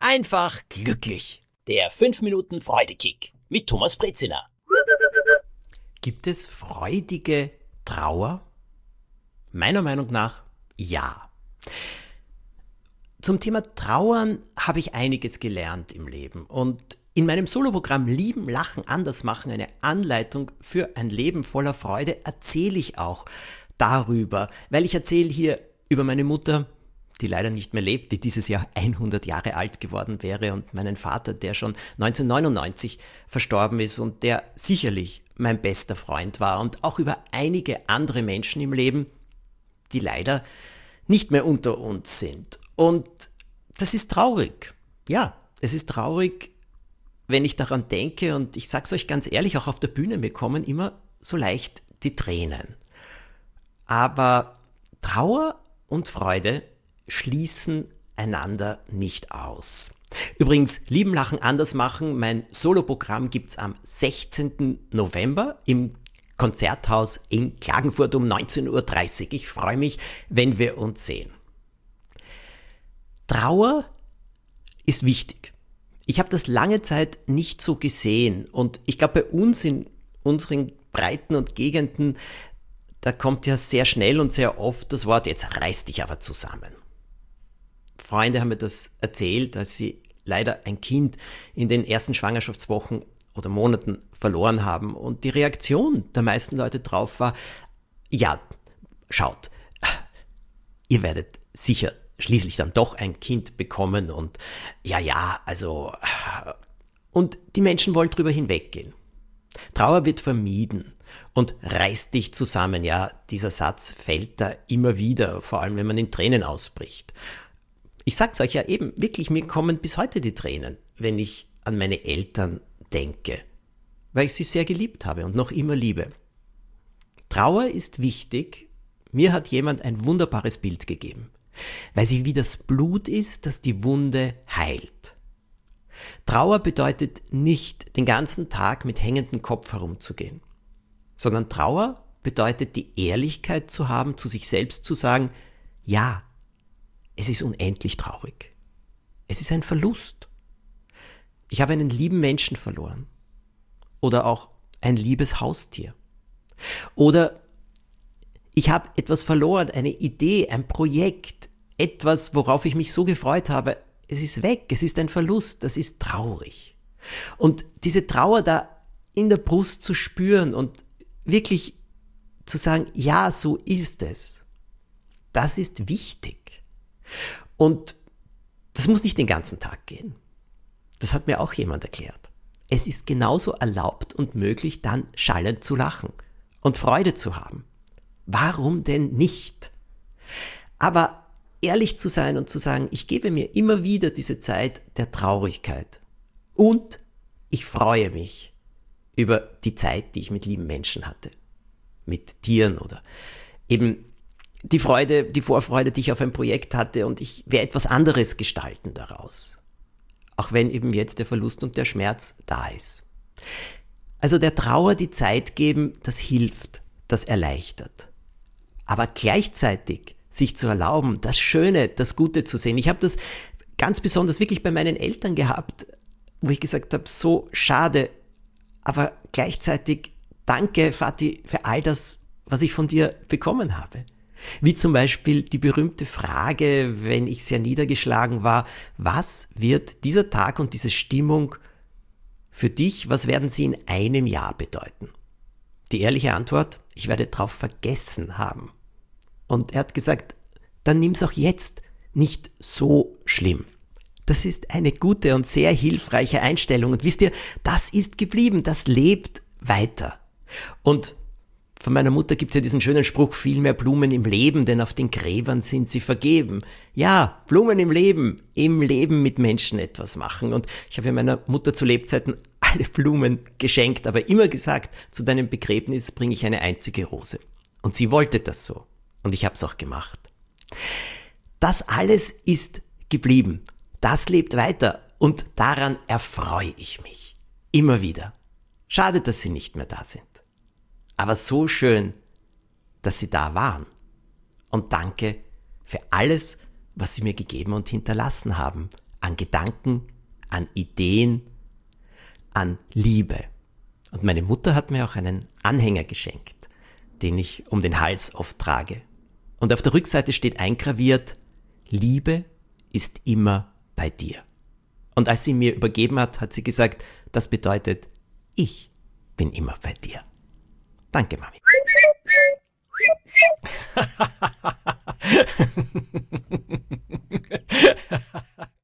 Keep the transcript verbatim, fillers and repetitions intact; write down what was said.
einfach glücklich. Der fünf Minuten Freudekick mit Thomas Brezina. Gibt es freudige Trauer? Meiner Meinung nach ja. Zum Thema Trauern habe ich einiges gelernt im Leben und in meinem Soloprogramm Lieben, Lachen, Anders machen, eine Anleitung für ein Leben voller Freude, erzähle ich auch darüber, weil ich erzähle hier über meine Mutter, die leider nicht mehr lebt, die dieses Jahr hundert Jahre alt geworden wäre, und meinen Vater, der schon neunzehnhundertneunundneunzig verstorben ist und der sicherlich mein bester Freund war, und auch über einige andere Menschen im Leben, die leider nicht mehr unter uns sind. Und das ist traurig. Ja, es ist traurig, wenn ich daran denke, und ich sag's euch ganz ehrlich, auch auf der Bühne, mir kommen immer so leicht die Tränen. Aber Trauer und Freude schließen einander nicht aus. Übrigens, Lieben, Lachen, Anders machen, mein Soloprogramm gibt's am sechzehnten November im Konzerthaus in Klagenfurt um neunzehn Uhr dreißig. Ich freue mich, wenn wir uns sehen. Trauer ist wichtig. Ich habe das lange Zeit nicht so gesehen, und ich glaube, bei uns in unseren Breiten und Gegenden, da kommt ja sehr schnell und sehr oft das Wort, jetzt reiß dich aber zusammen. Freunde haben mir das erzählt, dass sie leider ein Kind in den ersten Schwangerschaftswochen oder Monaten verloren haben, und die Reaktion der meisten Leute drauf war, ja, schaut, ihr werdet sicher schließlich dann doch ein Kind bekommen, und ja, ja, also, und die Menschen wollen drüber hinweggehen. Trauer wird vermieden und reiß dich zusammen, ja, dieser Satz fällt da immer wieder, vor allem wenn man in Tränen ausbricht. Ich sag's euch ja eben, wirklich, mir kommen bis heute die Tränen, wenn ich an meine Eltern denke, weil ich sie sehr geliebt habe und noch immer liebe. Trauer ist wichtig. Mir hat jemand ein wunderbares Bild gegeben, weil sie wie das Blut ist, das die Wunde heilt. Trauer bedeutet nicht, den ganzen Tag mit hängendem Kopf herumzugehen, sondern Trauer bedeutet, die Ehrlichkeit zu haben, zu sich selbst zu sagen, ja, es ist unendlich traurig. Es ist ein Verlust. Ich habe einen lieben Menschen verloren. Oder auch ein liebes Haustier. Oder ich habe etwas verloren, eine Idee, ein Projekt, etwas, worauf ich mich so gefreut habe. Es ist weg, es ist ein Verlust, das ist traurig. Und diese Trauer da in der Brust zu spüren und wirklich zu sagen, ja, so ist es, das ist wichtig. Und das muss nicht den ganzen Tag gehen. Das hat mir auch jemand erklärt. Es ist genauso erlaubt und möglich, dann schallend zu lachen und Freude zu haben. Warum denn nicht? Aber ehrlich zu sein und zu sagen, ich gebe mir immer wieder diese Zeit der Traurigkeit. Und ich freue mich über die Zeit, die ich mit lieben Menschen hatte. Mit Tieren oder eben die Freude, die Vorfreude, die ich auf ein Projekt hatte, und ich werde etwas anderes gestalten daraus. Auch wenn eben jetzt der Verlust und der Schmerz da ist. Also der Trauer die Zeit geben, das hilft, das erleichtert. Aber gleichzeitig sich zu erlauben, das Schöne, das Gute zu sehen. Ich habe das ganz besonders wirklich bei meinen Eltern gehabt, wo ich gesagt habe, so schade, aber gleichzeitig danke, Vati, für all das, was ich von dir bekommen habe. Wie zum Beispiel die berühmte Frage, wenn ich sehr niedergeschlagen war, was wird dieser Tag und diese Stimmung für dich, was werden sie in einem Jahr bedeuten? Die ehrliche Antwort, ich werde drauf vergessen haben. Und er hat gesagt, dann nimm's auch jetzt nicht so schlimm. Das ist eine gute und sehr hilfreiche Einstellung. Und wisst ihr, das ist geblieben, das lebt weiter. Und von meiner Mutter gibt es ja diesen schönen Spruch, viel mehr Blumen im Leben, denn auf den Gräbern sind sie vergeben. Ja, Blumen im Leben, im Leben mit Menschen etwas machen. Und ich habe ja meiner Mutter zu Lebzeiten alle Blumen geschenkt, aber immer gesagt, zu deinem Begräbnis bringe ich eine einzige Rose. Und sie wollte das so. Und ich habe es auch gemacht. Das alles ist geblieben. Das lebt weiter. Und daran erfreue ich mich. Immer wieder. Schade, dass sie nicht mehr da sind. Aber so schön, dass sie da waren. Und danke für alles, was sie mir gegeben und hinterlassen haben an Gedanken, an Ideen, an Liebe. Und meine Mutter hat mir auch einen Anhänger geschenkt, den ich um den Hals oft trage. Und auf der Rückseite steht eingraviert: Liebe ist immer bei dir. Und als sie mir übergeben hat, hat sie gesagt, das bedeutet, ich bin immer bei dir. Danke, Mami.